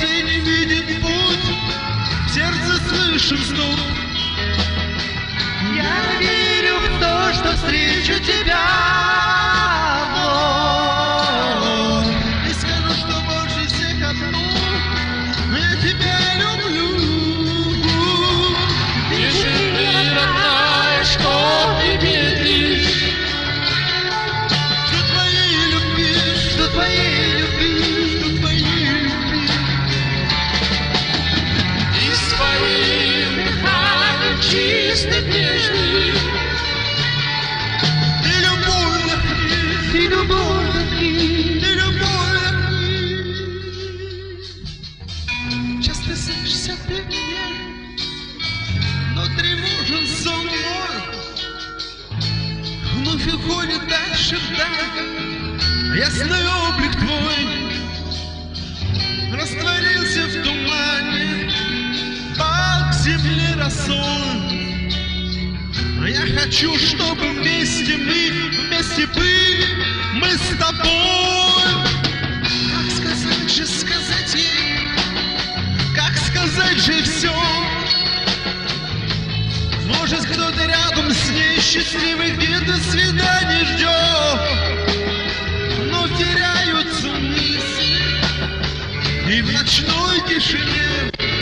ты не виден путь, в сердце слышим стук. Я верю в то, что встречу тебя вновь. И скажу, что больше всех одну я тебя люблю. Пиши мне, родная, что ты медлишь. Жду твоей любви, Жду твоей любви. жду твоей любви. И своим дыханием чистым, нежным Ты любовь, ты любовь. ты любовь. Часто слышишься ты меня, но тревожен сон мой. Вновь уходит дальше вдаль ясный облик твой. Растворился в тумане, пал к земле росой. Я хочу, чтобы вместе были мы с тобой. Как сказать ей, как сказать же все? Может, кто-то рядом с ней счастливый где-то свидание ждет, но теряются мысли и в ночной тишине